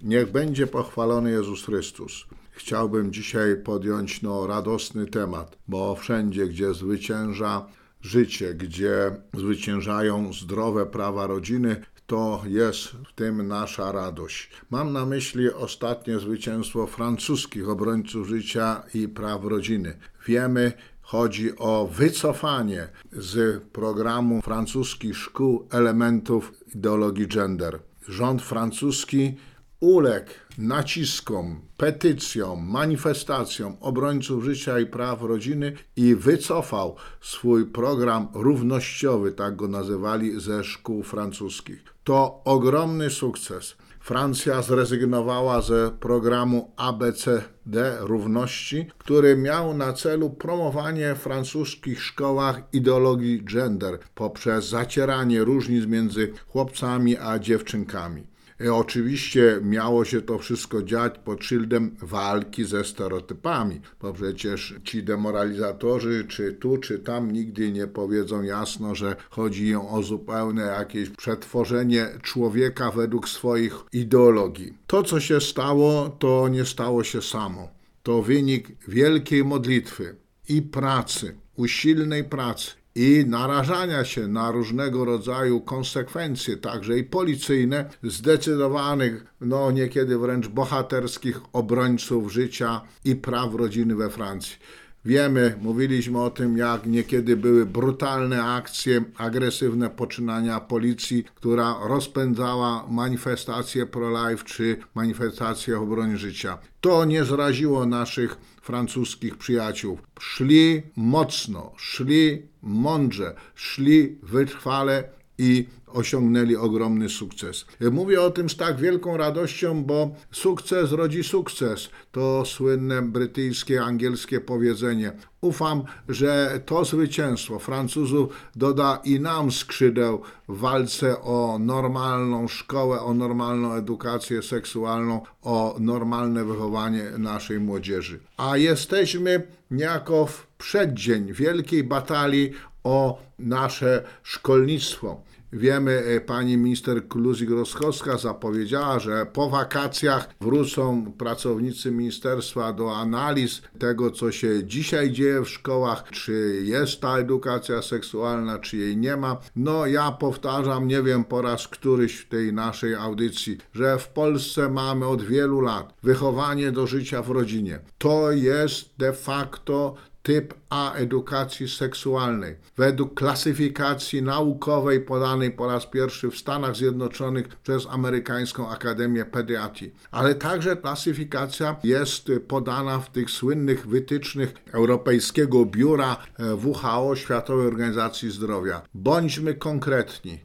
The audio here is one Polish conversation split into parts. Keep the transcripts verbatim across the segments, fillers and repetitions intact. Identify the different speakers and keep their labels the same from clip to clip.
Speaker 1: Niech będzie pochwalony Jezus Chrystus. Chciałbym dzisiaj podjąć no, radosny temat, bo wszędzie, gdzie zwycięża życie, gdzie zwyciężają zdrowe prawa rodziny, to jest w tym nasza radość. Mam na myśli ostatnie zwycięstwo francuskich obrońców życia i praw rodziny. Wiemy, chodzi o wycofanie z programu francuskich szkół elementów ideologii gender. Rząd francuski uległ naciskom, petycjom, manifestacjom obrońców życia i praw rodziny i wycofał swój program równościowy, tak go nazywali, ze szkół francuskich. To ogromny sukces. Francja zrezygnowała ze programu A B C D równości, który miał na celu promowanie w francuskich szkołach ideologii gender poprzez zacieranie różnic między chłopcami a dziewczynkami. I oczywiście miało się to wszystko dziać pod szyldem walki ze stereotypami, bo przecież ci demoralizatorzy czy tu, czy tam nigdy nie powiedzą jasno, że chodzi o zupełne jakieś przetworzenie człowieka według swoich ideologii. To, co się stało, to nie stało się samo. To wynik wielkiej modlitwy i pracy, usilnej pracy i narażania się na różnego rodzaju konsekwencje, także i policyjne, zdecydowanych, no niekiedy wręcz bohaterskich obrońców życia i praw rodziny we Francji. Wiemy, mówiliśmy o tym, jak niekiedy były brutalne akcje, agresywne poczynania policji, która rozpędzała manifestacje pro-life czy manifestacje obrony życia. To nie zraziło naszych francuskich przyjaciół. Szli mocno, szli mądrze, szli wytrwale i osiągnęli ogromny sukces. Mówię o tym z tak wielką radością, bo sukces rodzi sukces. To słynne brytyjskie, angielskie powiedzenie. Ufam, że to zwycięstwo Francuzów doda i nam skrzydeł w walce o normalną szkołę, o normalną edukację seksualną, o normalne wychowanie naszej młodzieży. A jesteśmy niejako w przeddzień wielkiej batalii o nasze szkolnictwo. Wiemy, pani minister Kluzik-Rostkowska zapowiedziała, że po wakacjach wrócą pracownicy ministerstwa do analiz tego, co się dzisiaj dzieje w szkołach, czy jest ta edukacja seksualna, czy jej nie ma. No ja powtarzam, nie wiem po raz któryś w tej naszej audycji, że w Polsce mamy od wielu lat wychowanie do życia w rodzinie. To jest de facto typ A edukacji seksualnej. Według klasyfikacji naukowej podanej po raz pierwszy w Stanach Zjednoczonych przez Amerykańską Akademię Pediatrii. Ale także klasyfikacja jest podana w tych słynnych wytycznych Europejskiego Biura W H O, Światowej Organizacji Zdrowia. Bądźmy konkretni.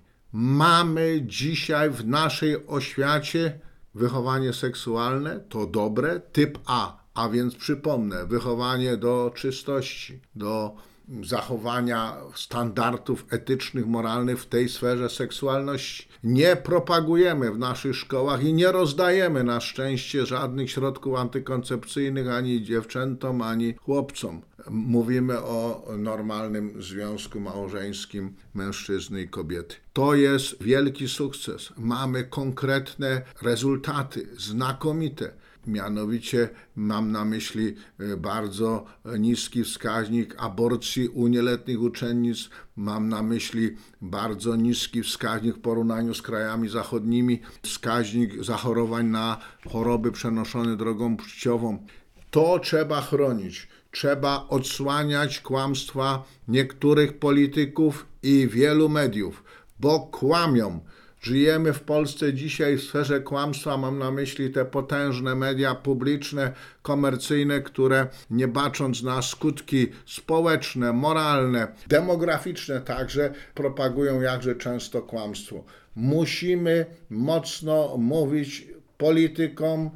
Speaker 1: Mamy dzisiaj w naszej oświacie wychowanie seksualne, to dobre, typ A. A więc przypomnę, wychowanie do czystości, do zachowania standardów etycznych, moralnych w tej sferze seksualności. Nie propagujemy w naszych szkołach i nie rozdajemy na szczęście żadnych środków antykoncepcyjnych ani dziewczętom, ani chłopcom. Mówimy o normalnym związku małżeńskim mężczyzny i kobiety. To jest wielki sukces. Mamy konkretne rezultaty, znakomite. Mianowicie mam na myśli bardzo niski wskaźnik aborcji u nieletnich uczennic, mam na myśli bardzo niski wskaźnik w porównaniu z krajami zachodnimi, wskaźnik zachorowań na choroby przenoszone drogą płciową. To trzeba chronić. Trzeba odsłaniać kłamstwa niektórych polityków i wielu mediów, bo kłamią. Żyjemy w Polsce dzisiaj w sferze kłamstwa, mam na myśli te potężne media publiczne, komercyjne, które nie bacząc na skutki społeczne, moralne, demograficzne także, propagują jakże często kłamstwo. Musimy mocno mówić politykom,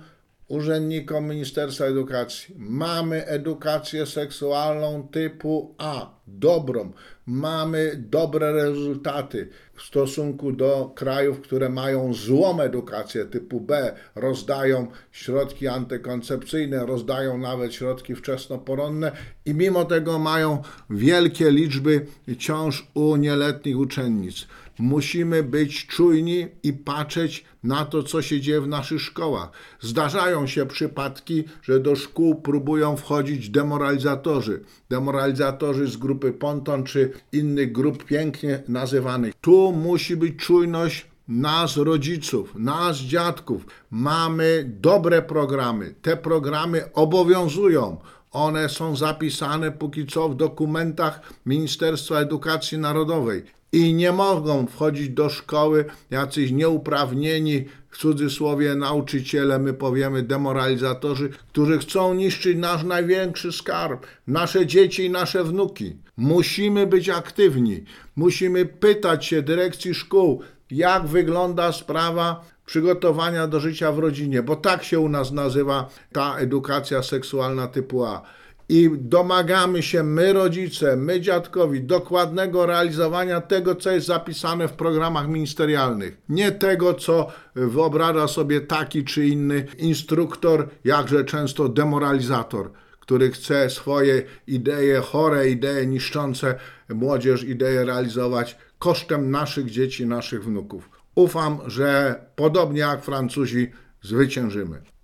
Speaker 1: urzędnikom Ministerstwa Edukacji. Mamy edukację seksualną typu A. dobrą. Mamy dobre rezultaty w stosunku do krajów, które mają złą edukację typu B, rozdają środki antykoncepcyjne, rozdają nawet środki wczesnoporonne i mimo tego mają wielkie liczby ciąż u nieletnich uczennic. Musimy być czujni i patrzeć na to, co się dzieje w naszych szkołach. Zdarzają się przypadki, że do szkół próbują wchodzić demoralizatorzy. Demoralizatorzy z grupy Ponton czy innych grup pięknie nazywanych. Tu musi być czujność nas, rodziców, nas, dziadków. Mamy dobre programy. Te programy obowiązują. One są zapisane póki co w dokumentach Ministerstwa Edukacji Narodowej. I nie mogą wchodzić do szkoły jacyś nieuprawnieni, w cudzysłowie nauczyciele, my powiemy demoralizatorzy, którzy chcą niszczyć nasz największy skarb, nasze dzieci i nasze wnuki. Musimy być aktywni, musimy pytać się dyrekcji szkół, jak wygląda sprawa przygotowania do życia w rodzinie, bo tak się u nas nazywa ta edukacja seksualna typu A. I domagamy się my rodzice, my dziadkowi dokładnego realizowania tego, co jest zapisane w programach ministerialnych. Nie tego, co wyobraża sobie taki czy inny instruktor, jakże często demoralizator, który chce swoje idee, chore idee, niszczące młodzież, idee realizować kosztem naszych dzieci, naszych wnuków. Ufam, że podobnie jak Francuzi zwyciężymy.